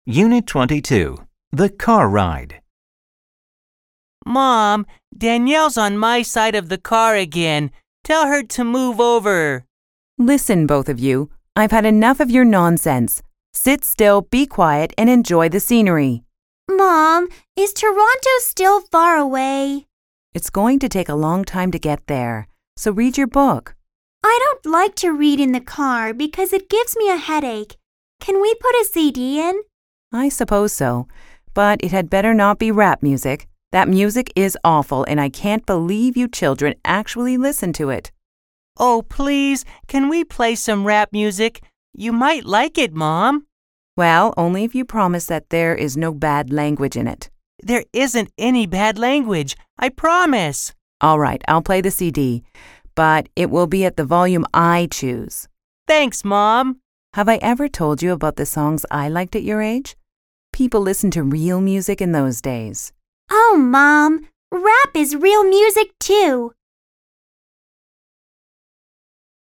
Unit 22, The Car Ride. Mom, Danielle's on my side of the car again. Tell her to move over. Listen, both of you. I've had enough of your nonsense. Sit still, be quiet, and enjoy the scenery. Mom, is Toronto still far away? It's going to take a long time to get there, so read your book. I don't like to read in the car because it gives me a headache. Can we put a CD in? I suppose so, but it had better not be rap music. That music is awful, and I can't believe you children actually listen to it. Oh, please, can we play some rap music? You might like it, Mom. Well, only if you promise that there is no bad language in it. There isn't any bad language. I promise. All right, I'll play the CD, but it will be at the volume I choose. Thanks, Mom. Have I ever told you about the songs I liked at your age? People listened to real music in those days. Oh, Mom, rap is real music too.